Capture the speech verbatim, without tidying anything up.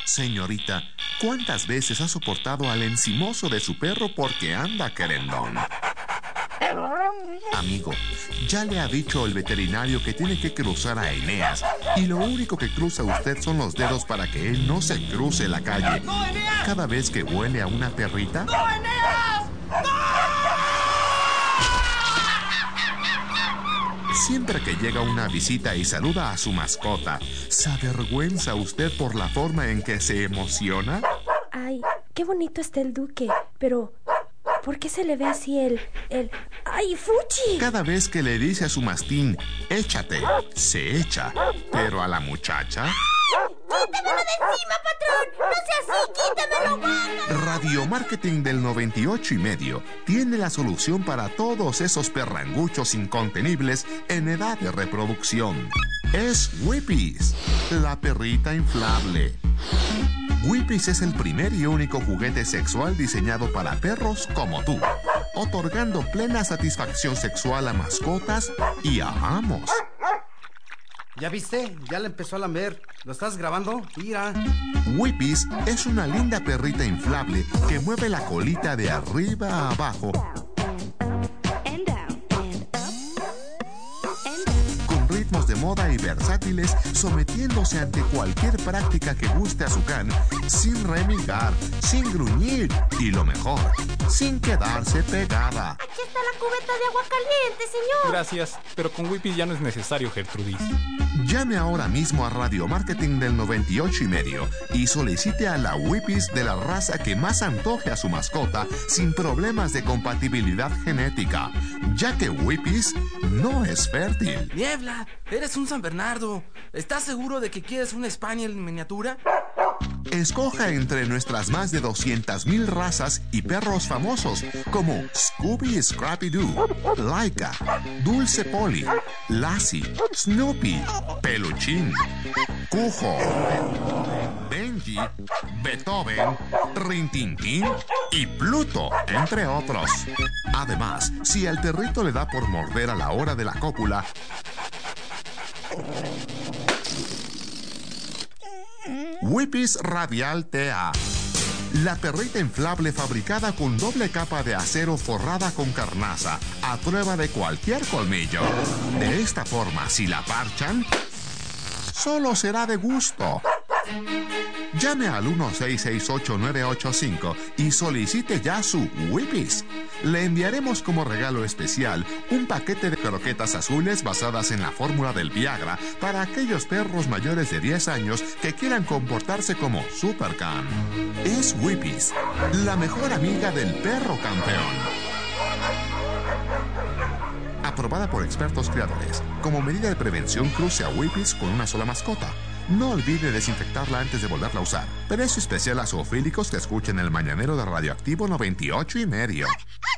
Señorita, ¿cuántas veces ha soportado al encimoso de su perro porque anda querendón? Amigo, ya le ha dicho el veterinario que tiene que cruzar a Eneas y lo único que cruza usted son los dedos para que él no se cruce la calle. Cada vez que huele a una perrita... ¡No, Eneas! Siempre que llega una visita y saluda a su mascota, ¿se avergüenza usted por la forma en que se emociona? Ay, qué bonito está el duque, pero ¿por qué se le ve así el... el... ¡Ay, fuchi! Cada vez que le dice a su mastín, échate, se echa, pero a la muchacha... ¡Quítamelo de encima, patrón! ¡No sea así! ¡Quítamelo, guácala! Radio Marketing del noventa y ocho y medio tiene la solución para todos esos perranguchos incontenibles en edad de reproducción. Es Whippys, la perrita inflable. Whippys es el primer y único juguete sexual diseñado para perros como tú, otorgando plena satisfacción sexual a mascotas y a amos. ¿Ya viste? Ya le empezó a lamer. ¿Lo estás grabando? Mira. Whippys es una linda perrita inflable que mueve la colita de arriba a abajo con ritmos de moda y versátiles, sometiéndose ante cualquier práctica que guste a su can, sin remigar, sin gruñir y lo mejor, sin quedarse pegada. Aquí está la cubeta de agua caliente, señor. Gracias, pero con Whippys ya no es necesario, Gertrudis. Llame ahora mismo a Radio Marketing del noventa y ocho y medio y solicite a la Whippys de la raza que más antoje a su mascota sin problemas de compatibilidad genética, ya que Whippys no es fértil. Niebla, eres un San Bernardo. ¿Estás seguro de que quieres un Spaniel en miniatura? Escoja entre nuestras más de doscientas mil razas y perros famosos como Scooby y Scrappy-Doo, Laika, Dulce Polly, Lassie, Snoopy, Peluchín, Cujo, Benji, Beethoven, Rintintín y Pluto, entre otros. Además, si al perrito le da por morder a la hora de la cópula, Whippys Radial T A, la perrita inflable fabricada con doble capa de acero forrada con carnaza, a prueba de cualquier colmillo. De esta forma, si la parchan, solo será de gusto. Llame al uno seis seis ocho nueve ocho cinco y solicite ya su Whippys. Le enviaremos como regalo especial un paquete de croquetas azules basadas en la fórmula del Viagra para aquellos perros mayores de diez años que quieran comportarse como Supercan. Es Whippys, la mejor amiga del perro campeón. Aprobada por expertos criadores. Como medida de prevención, cruce a Whippys con una sola mascota. No olvide desinfectarla antes de volverla a usar. Precio especial a zoofílicos que escuchen el mañanero de Radioactivo noventa y ocho y medio.